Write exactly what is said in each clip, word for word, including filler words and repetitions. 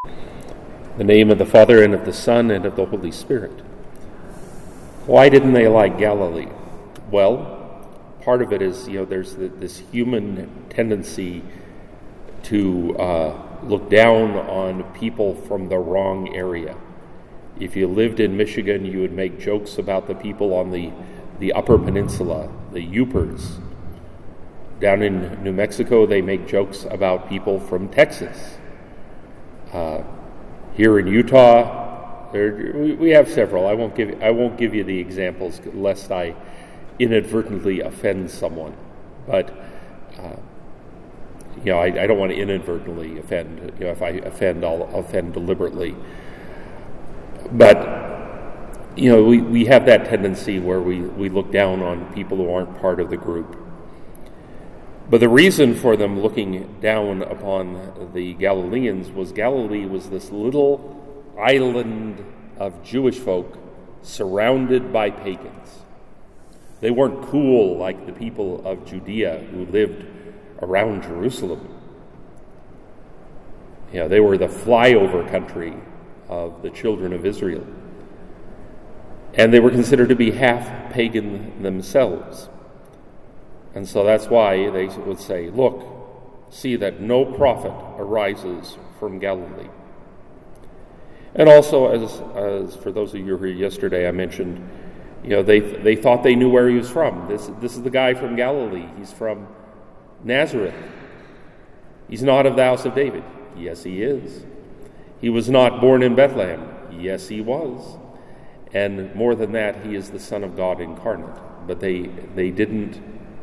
In the name of the Father, and of the Son, and of the Holy Spirit. Why didn't they like Galilee? Well, part of it is, you know, there's the, this human tendency to uh, look down on people from the wrong area. If you lived in Michigan, you would make jokes about the people on the, the Upper Peninsula, the Yoopers. Down in New Mexico, they make jokes about people from Texas. Uh, Here in Utah, there, we, we have several. I won't give I won't give you the examples lest I inadvertently offend someone. But uh, you know, I, I don't want to inadvertently offend. You know, if I offend, I'll offend deliberately. But you know, we, we have that tendency where we, we look down on people who aren't part of the group. But the reason for them looking down upon the Galileans was Galilee was this little island of Jewish folk surrounded by pagans. They weren't cool like the people of Judea who lived around Jerusalem. You know, they were the flyover country of the children of Israel. And they were considered to be half pagan themselves. And so that's why they would say, look, see that no prophet arises from Galilee. And also, as as for those of you who were here yesterday, I mentioned, you know, they they thought they knew where he was from. This this is the guy from Galilee. He's from Nazareth. He's not of the house of David. Yes, he is. He was not born in Bethlehem. Yes, he was. And more than that, he is the Son of God incarnate. But they they didn't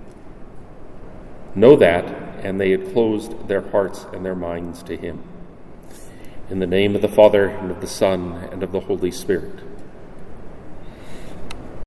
know that, and they had closed their hearts and their minds to him. In the name of the Father, and of the Son, and of the Holy Spirit.